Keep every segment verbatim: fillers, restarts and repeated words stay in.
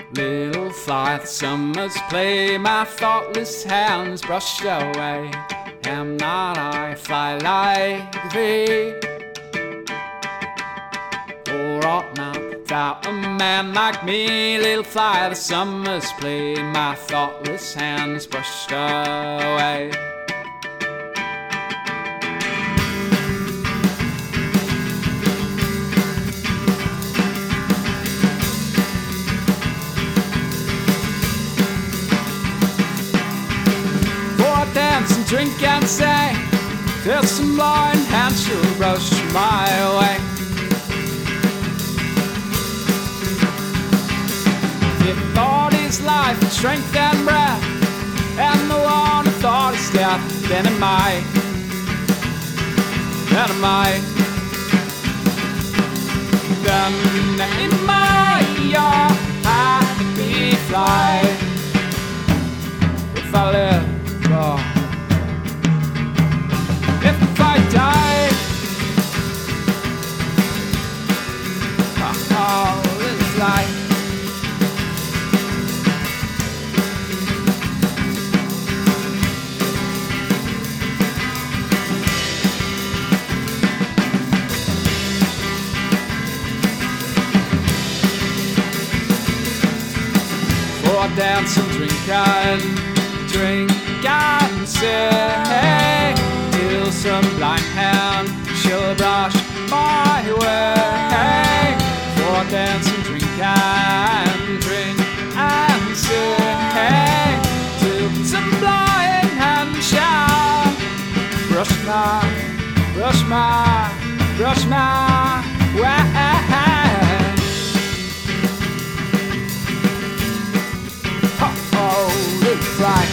Little fly, the summer's play, my thoughtless hands brushed away. Am not I fly like thee? Or ought not without a man like me? Little fly, the summer's play, my thoughtless hands brushed away. Dance and drink and sing till some blind hands shall rush my way. If thought is life and strength and breath, and the one who thought is death, then am I, then am I, then am I your happy fly. If I live, oh. If I die, oh, it's like for a dance and drink and drink and sing till some blind hand shall brush my way. For a dance and drink and drink and sing till some blind hand shall brush my, brush my, brush my way. Oh, oh, it's like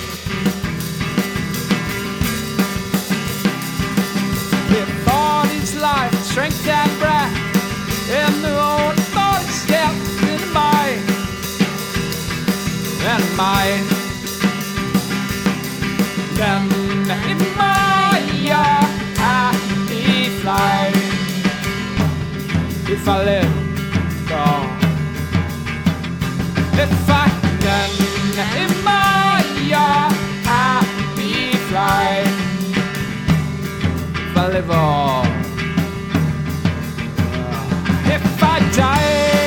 life, strength and breath, in the old thought step in my, in my, then in my happy flight. If I live, oh, if I then in my happy flight, if I live, oh. If I die,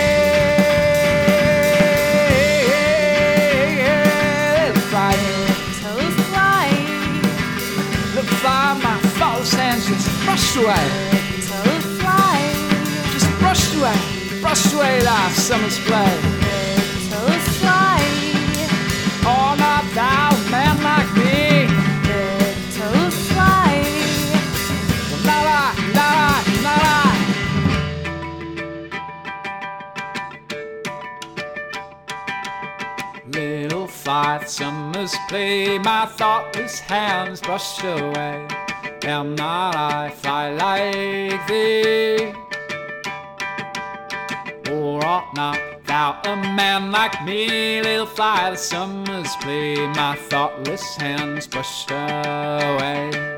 if I toes fly, the fly, my false hands just brushed away, toes fly, just brushed away, brushed away like summer's play. Toes fly, Oh, not thou, man like me. toes fly, La la, la la, la la. Little fly, the summer's play, my thoughtless hands brushed away. Am not I fly like thee? Or ought not thou a man like me? Little fly, the summer's play, my thoughtless hands brushed away.